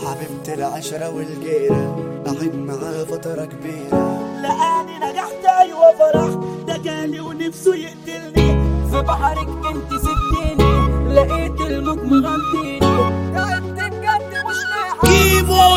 حبيبة العشرة والجيرة قاعد معاها فترة كبيرة. لقاني نجحت ايوه فرح، ده جالي ونفسه يقتلني. في بحرك انت سبتيني، لقيت الموج مغطيني. تعبت بجد مش لاحق كيمو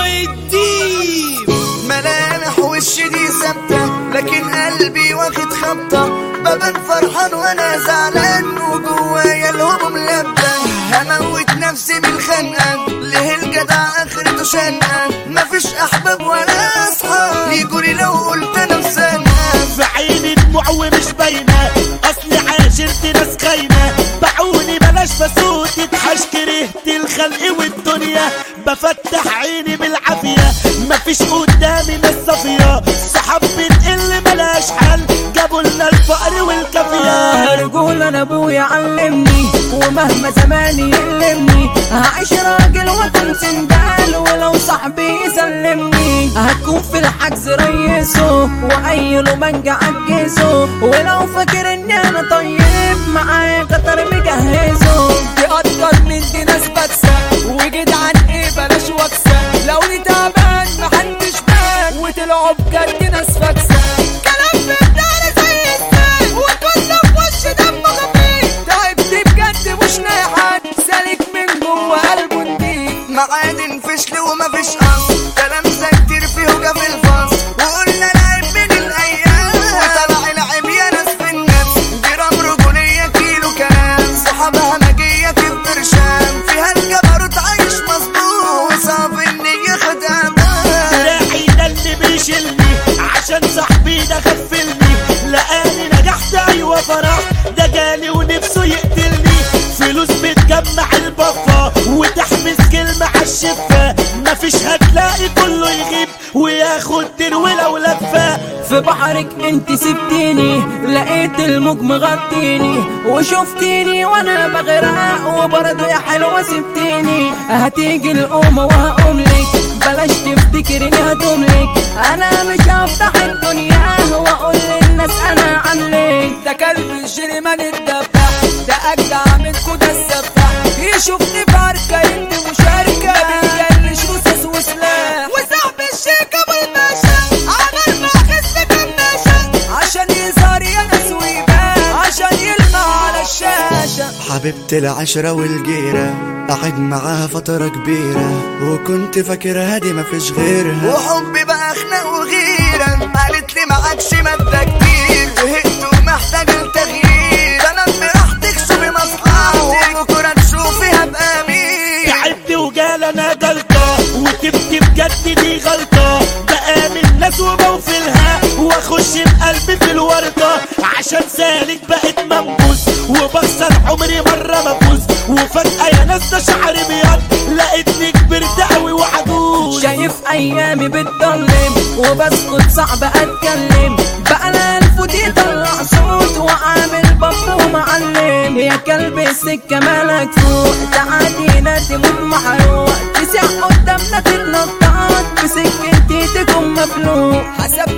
الديب ملامح وشي دي ثابتة، لكن قلبي واخد خبطة. ببان فرحان وانا زعلان، وجوايا الهموم لابة. هموت نفسي بالخنقة، ليه الجدع اخرته شنقة. مفيش احباب ولا اصحاب يجولي لو قلت انا مسنقة. في عيني دموع ومش باينة، اصلي عاشرت ناس خاينة. باعوني بلاش بسوت اتحاش، كرهت الخلق والدنيا. بفتح عيني بالعافية، مفيش قدامي ناس صافية. صحاب بنقل ملاش حل، جابوا لنا الفقر والكافية. رجول انا ابويا علمني، ومهما زماني يلمني هعيش راجل واكون سندال. ولو صاحبي يسلمني هتكون في الحجز ريسه، واي منجا عجزه. ولو فاكر اني انا طيب معايا خطر مجهزه. تقدر من دي ناس بكسه، وجدعان ايه بلاش وكسه. لو دي تعبان محدش بان، وطلعوا بجد ناس فاكسه. كلام في الدار زي السيف، وكله في وش دمه خفيف. تعبت بجد مش لاحق، سالك من جوه قلبه نضيف. معادن فشل ومفيش اصل، كلام زي كتير فيه وجا في الفصل. وقلنا لعب من الايام، وطلع العيب يا ناس في النفس. جرام رجولية كيلو كلام، صحابها مجية في برشام. فيها الجبروت عايش مظبوط، وصعب اني ياخد امان. دراعي ده اللي بيشيلني، عشان صاحبي ده غفلني. لقاني نجحت ايوه فرح، ده جالي ونفسه يقتلني. فلوس بتجمع البفة، وتحبس كلمة عالشفة. مفيش هتلاقي كله يغيب وياخد دين ولو لفة. في بحرك انت سبتيني، لقيت الموج مغطيني. وشفتيني وانا بغرق، وبرضه يا حلوة سبتيني. هتيجي القومة وهقوملك، بلاش تفتكريني هتملك. انا مش هفتح الدنيا واقول للناس انا عاملك. ده كلب الجريمان الدبح، ده اجدع من كده السفاح. يشوفني في عركة انت مشاركة، ما بيجلش رصاص وسلاح. وصاحب الشيكة بالباشا عمل ما خس كماشة، عشان يظهر يا ناس ويبان، عشان يلمع على الشاشة. حبيبة العشرة والجيرة قاعد معاها فترة كبيرة، وكنت فاكرها دي مفيش غيرها. وحبي بقى خناق وغيرة، قالت لي معكش مادة كتير. زهقت ومحتاج التغيير، انا براحتك شوفي مصلحتك، وبكرة تشوفيها بأمين. تعبت وجال انا جلطة، وتبت بجد دي غلطة. بآمن ناس وبوفلها، واخش بقلبي في الوردة. عشان سالك بقت منبوس، وبخسر عمري مرة مفوز. وفجأة يا ناس ده شعري بيض، لقيتني كبرت قوي وعجوز. شايف ايامي بتضلم، وبسكت صعب اتكلم. بقى انا الفوت يطلع صوت، وعامل بط ومعلم. يا كلب السكة مالك فوق، تعادينا تموت محروق. تسع قدامنا تتنطط، بسكتي تكون مفلوق. حسب